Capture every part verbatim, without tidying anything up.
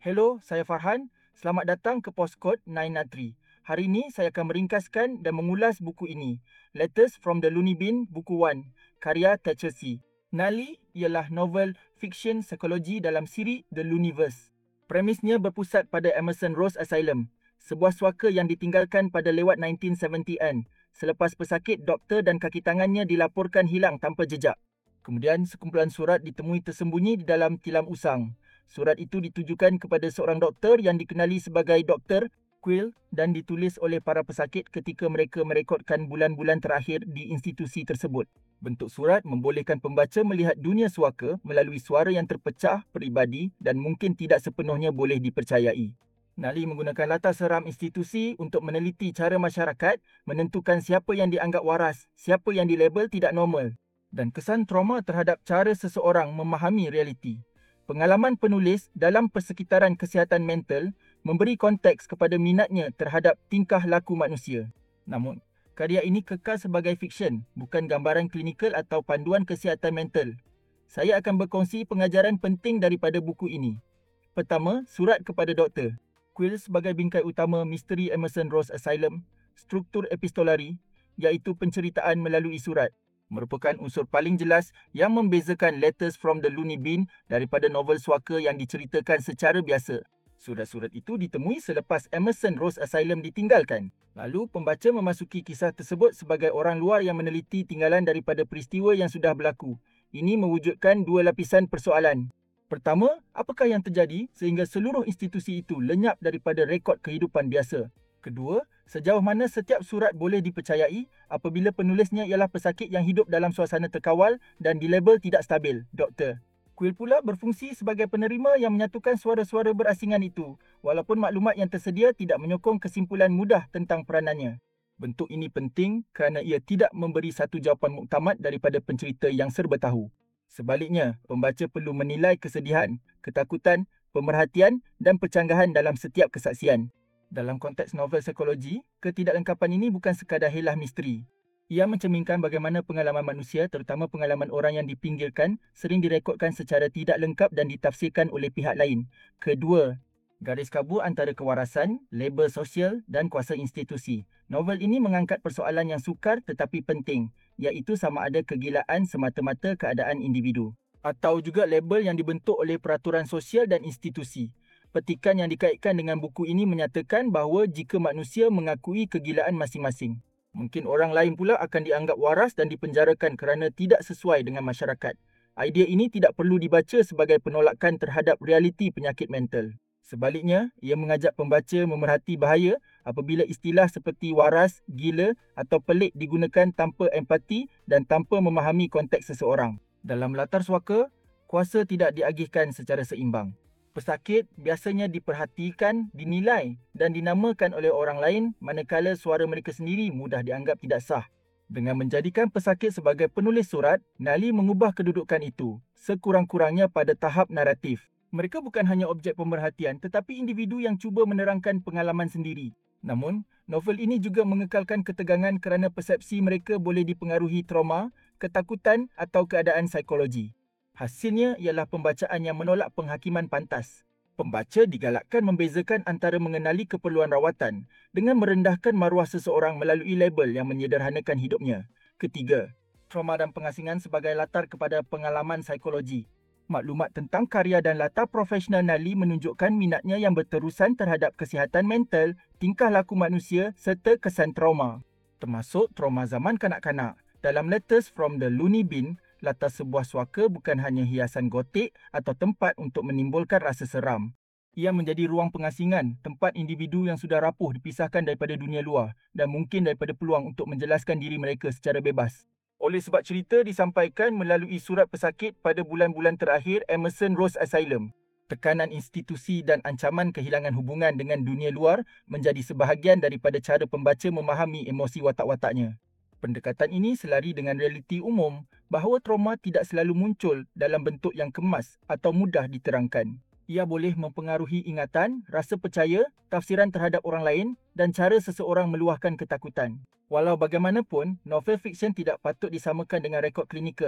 Hello, saya Farhan. Selamat datang ke Postcode sembilan tiga. Hari ini saya akan meringkaskan dan mengulas buku ini, Letters from the Looney Bin, buku satu, karya Thatcher C. Nali ialah novel fiksyen psikologi dalam siri The Looneyverse. Premisnya berpusat pada Emerson Rose Asylum, sebuah suaka yang ditinggalkan pada lewat nineteen seventy-an selepas pesakit doktor dan kaki tangannya dilaporkan hilang tanpa jejak. Kemudian sekumpulan surat ditemui tersembunyi di dalam tilam usang. Surat itu ditujukan kepada seorang doktor yang dikenali sebagai Doktor Quill dan ditulis oleh para pesakit ketika mereka merekodkan bulan-bulan terakhir di institusi tersebut. Bentuk surat membolehkan pembaca melihat dunia suaka melalui suara yang terpecah, peribadi dan mungkin tidak sepenuhnya boleh dipercayai. Nali menggunakan latar seram institusi untuk meneliti cara masyarakat menentukan siapa yang dianggap waras, siapa yang dilabel tidak normal dan kesan trauma terhadap cara seseorang memahami realiti. Pengalaman penulis dalam persekitaran kesihatan mental memberi konteks kepada minatnya terhadap tingkah laku manusia. Namun, karya ini kekal sebagai fiksyen, bukan gambaran klinikal atau panduan kesihatan mental. Saya akan berkongsi pengajaran penting daripada buku ini. Pertama, surat kepada doktor. Quill sebagai bingkai utama misteri Emerson Rose Asylum, struktur epistolari, iaitu penceritaan melalui surat, merupakan unsur paling jelas yang membezakan Letters from the Looney Bin daripada novel suaka yang diceritakan secara biasa. Surat-surat itu ditemui selepas Emerson Rose Asylum ditinggalkan. Lalu pembaca memasuki kisah tersebut sebagai orang luar yang meneliti tinggalan daripada peristiwa yang sudah berlaku. Ini mewujudkan dua lapisan persoalan. Pertama, apakah yang terjadi sehingga seluruh institusi itu lenyap daripada rekod kehidupan biasa? Kedua, sejauh mana setiap surat boleh dipercayai apabila penulisnya ialah pesakit yang hidup dalam suasana terkawal dan dilabel tidak stabil, doktor. Quill pula berfungsi sebagai penerima yang menyatukan suara-suara berasingan itu, walaupun maklumat yang tersedia tidak menyokong kesimpulan mudah tentang peranannya. Bentuk ini penting kerana ia tidak memberi satu jawapan muktamad daripada pencerita yang serba tahu. Sebaliknya, pembaca perlu menilai kesedihan, ketakutan, pemerhatian dan percanggahan dalam setiap kesaksian. Dalam konteks novel psikologi, ketidaklengkapan ini bukan sekadar helah misteri. Ia mencerminkan bagaimana pengalaman manusia, terutama pengalaman orang yang dipinggirkan, sering direkodkan secara tidak lengkap dan ditafsirkan oleh pihak lain. Kedua, garis kabur antara kewarasan, label sosial dan kuasa institusi. Novel ini mengangkat persoalan yang sukar tetapi penting, iaitu sama ada kegilaan semata-mata keadaan individu atau juga label yang dibentuk oleh peraturan sosial dan institusi. Petikan yang dikaitkan dengan buku ini menyatakan bahawa jika manusia mengakui kegilaan masing-masing, mungkin orang lain pula akan dianggap waras dan dipenjarakan kerana tidak sesuai dengan masyarakat. Idea ini tidak perlu dibaca sebagai penolakan terhadap realiti penyakit mental. Sebaliknya, ia mengajak pembaca memerhati bahaya apabila istilah seperti waras, gila atau pelik digunakan tanpa empati dan tanpa memahami konteks seseorang. Dalam latar suaka, kuasa tidak diagihkan secara seimbang. Pesakit biasanya diperhatikan, dinilai dan dinamakan oleh orang lain manakala suara mereka sendiri mudah dianggap tidak sah. Dengan menjadikan pesakit sebagai penulis surat, Nali mengubah kedudukan itu, sekurang-kurangnya pada tahap naratif. Mereka bukan hanya objek pemerhatian tetapi individu yang cuba menerangkan pengalaman sendiri. Namun, novel ini juga mengekalkan ketegangan kerana persepsi mereka boleh dipengaruhi trauma, ketakutan atau keadaan psikologi. Hasilnya ialah pembacaan yang menolak penghakiman pantas. Pembaca digalakkan membezakan antara mengenali keperluan rawatan dengan merendahkan maruah seseorang melalui label yang menyederhanakan hidupnya. Ketiga, trauma dan pengasingan sebagai latar kepada pengalaman psikologi. Maklumat tentang karya dan latar profesional Nali menunjukkan minatnya yang berterusan terhadap kesihatan mental, tingkah laku manusia serta kesan trauma, termasuk trauma zaman kanak-kanak. Dalam Letters from the Looney Bin, latar sebuah suaka bukan hanya hiasan gotik atau tempat untuk menimbulkan rasa seram. Ia menjadi ruang pengasingan, tempat individu yang sudah rapuh dipisahkan daripada dunia luar dan mungkin daripada peluang untuk menjelaskan diri mereka secara bebas. Oleh sebab cerita disampaikan melalui surat pesakit pada bulan-bulan terakhir Emerson Rose Asylum, tekanan institusi dan ancaman kehilangan hubungan dengan dunia luar menjadi sebahagian daripada cara pembaca memahami emosi watak-wataknya. Pendekatan ini selari dengan realiti umum bahawa trauma tidak selalu muncul dalam bentuk yang kemas atau mudah diterangkan. Ia boleh mempengaruhi ingatan, rasa percaya, tafsiran terhadap orang lain dan cara seseorang meluahkan ketakutan. Walau bagaimanapun, novel fiksyen tidak patut disamakan dengan rekod klinikal.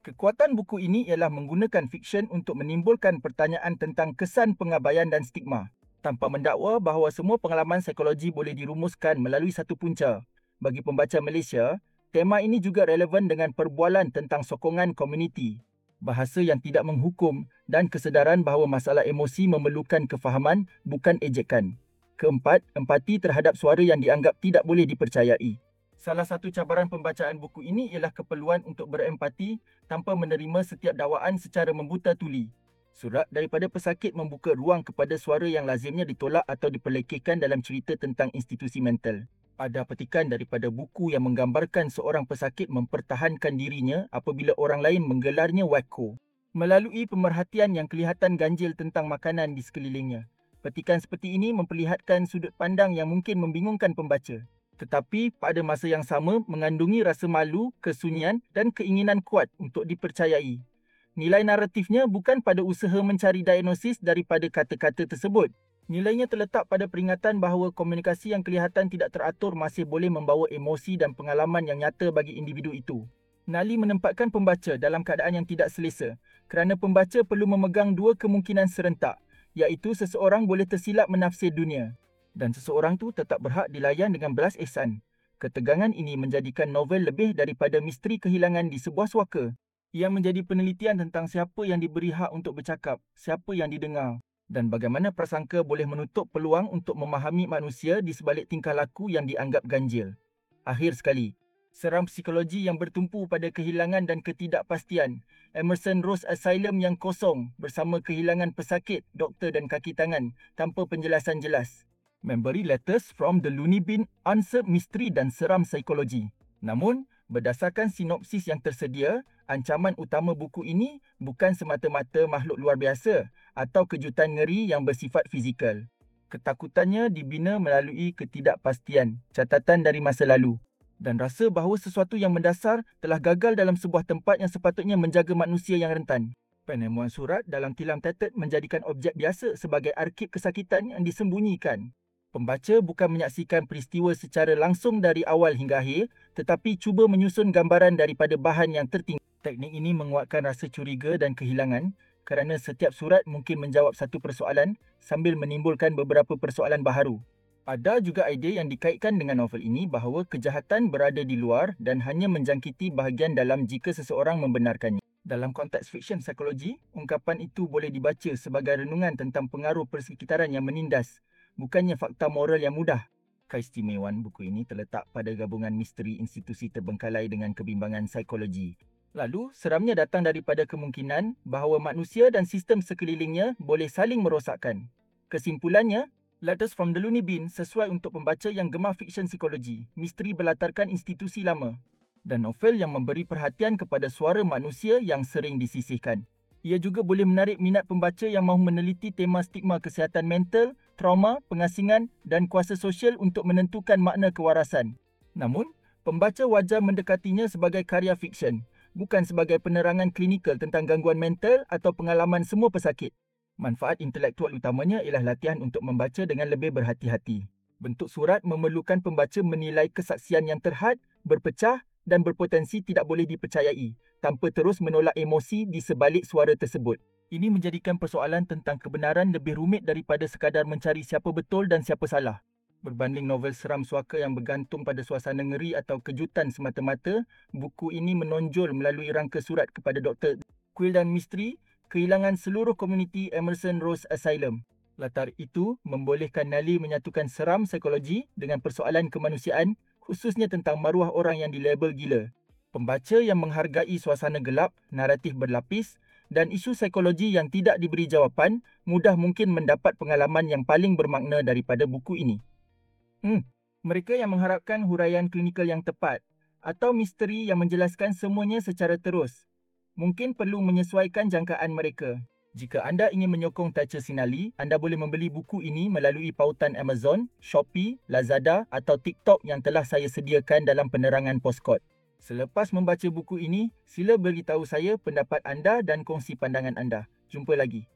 Kekuatan buku ini ialah menggunakan fiksyen untuk menimbulkan pertanyaan tentang kesan pengabaian dan stigma, tanpa mendakwa bahawa semua pengalaman psikologi boleh dirumuskan melalui satu punca. Bagi pembaca Malaysia, tema ini juga relevan dengan perbualan tentang sokongan komuniti, bahasa yang tidak menghukum dan kesedaran bahawa masalah emosi memerlukan kefahaman, bukan ejekan. Keempat, empati terhadap suara yang dianggap tidak boleh dipercayai. Salah satu cabaran pembacaan buku ini ialah keperluan untuk berempati tanpa menerima setiap dakwaan secara membuta tuli. Surat daripada pesakit membuka ruang kepada suara yang lazimnya ditolak atau diperlekehkan dalam cerita tentang institusi mental. Ada petikan daripada buku yang menggambarkan seorang pesakit mempertahankan dirinya apabila orang lain menggelarnya wacko, melalui pemerhatian yang kelihatan ganjil tentang makanan di sekelilingnya. Petikan seperti ini memperlihatkan sudut pandang yang mungkin membingungkan pembaca, tetapi pada masa yang sama mengandungi rasa malu, kesunyian dan keinginan kuat untuk dipercayai. Nilai naratifnya bukan pada usaha mencari diagnosis daripada kata-kata tersebut. Nilainya terletak pada peringatan bahawa komunikasi yang kelihatan tidak teratur masih boleh membawa emosi dan pengalaman yang nyata bagi individu itu. Nali menempatkan pembaca dalam keadaan yang tidak selesa kerana pembaca perlu memegang dua kemungkinan serentak, iaitu seseorang boleh tersilap menafsir dunia dan seseorang tu tetap berhak dilayan dengan belas ihsan. Ketegangan ini menjadikan novel lebih daripada misteri kehilangan di sebuah suaka. Ia menjadi penelitian tentang siapa yang diberi hak untuk bercakap, siapa yang didengar, dan bagaimana prasangka boleh menutup peluang untuk memahami manusia di sebalik tingkah laku yang dianggap ganjil. Akhir sekali, seram psikologi yang bertumpu pada kehilangan dan ketidakpastian, Emerson Rose Asylum yang kosong bersama kehilangan pesakit, doktor dan kaki tangan tanpa penjelasan jelas, memberi Letters from the Looney Bin answer misteri dan seram psikologi. Namun, berdasarkan sinopsis yang tersedia, ancaman utama buku ini bukan semata-mata makhluk luar biasa atau kejutan ngeri yang bersifat fizikal. Ketakutannya dibina melalui ketidakpastian, catatan dari masa lalu, dan rasa bahawa sesuatu yang mendasar telah gagal dalam sebuah tempat yang sepatutnya menjaga manusia yang rentan. Penemuan surat dalam tilam tetet menjadikan objek biasa sebagai arkib kesakitan yang disembunyikan. Pembaca bukan menyaksikan peristiwa secara langsung dari awal hingga akhir, tetapi cuba menyusun gambaran daripada bahan yang tertinggal. Teknik ini menguatkan rasa curiga dan kehilangan kerana setiap surat mungkin menjawab satu persoalan sambil menimbulkan beberapa persoalan baharu. Ada juga idea yang dikaitkan dengan novel ini bahawa kejahatan berada di luar dan hanya menjangkiti bahagian dalam jika seseorang membenarkannya. Dalam konteks fiksyen psikologi, ungkapan itu boleh dibaca sebagai renungan tentang pengaruh persekitaran yang menindas, bukannya fakta moral yang mudah. Keistimewaan buku ini terletak pada gabungan misteri institusi terbengkalai dengan kebimbangan psikologi. Lalu, seramnya datang daripada kemungkinan bahawa manusia dan sistem sekelilingnya boleh saling merosakkan. Kesimpulannya, Letters from the Looney Bin sesuai untuk pembaca yang gemar fiksyen psikologi, misteri berlatarkan institusi lama, dan novel yang memberi perhatian kepada suara manusia yang sering disisihkan. Ia juga boleh menarik minat pembaca yang mahu meneliti tema stigma kesihatan mental, trauma, pengasingan dan kuasa sosial untuk menentukan makna kewarasan. Namun, pembaca wajar mendekatinya sebagai karya fiksyen, bukan sebagai penerangan klinikal tentang gangguan mental atau pengalaman semua pesakit. Manfaat intelektual utamanya ialah latihan untuk membaca dengan lebih berhati-hati. Bentuk surat memerlukan pembaca menilai kesaksian yang terhad, berpecah dan berpotensi tidak boleh dipercayai, tanpa terus menolak emosi di sebalik suara tersebut. Ini menjadikan persoalan tentang kebenaran lebih rumit daripada sekadar mencari siapa betul dan siapa salah. Berbanding novel seram suaka yang bergantung pada suasana ngeri atau kejutan semata-mata, buku ini menonjol melalui rangka surat kepada Doktor Quil dan misteri kehilangan seluruh komuniti Emerson Rose Asylum. Latar itu membolehkan Nali menyatukan seram psikologi dengan persoalan kemanusiaan, khususnya tentang maruah orang yang dilabel gila. Pembaca yang menghargai suasana gelap, naratif berlapis dan isu psikologi yang tidak diberi jawapan, mudah mungkin mendapat pengalaman yang paling bermakna daripada buku ini. Hmm, mereka yang mengharapkan huraian klinikal yang tepat atau misteri yang menjelaskan semuanya secara terus, mungkin perlu menyesuaikan jangkaan mereka. Jika anda ingin menyokong Thatcher Sinali, anda boleh membeli buku ini melalui pautan Amazon, Shopee, Lazada atau TikTok yang telah saya sediakan dalam penerangan Postcode. Selepas membaca buku ini, sila beritahu saya pendapat anda dan kongsi pandangan anda. Jumpa lagi.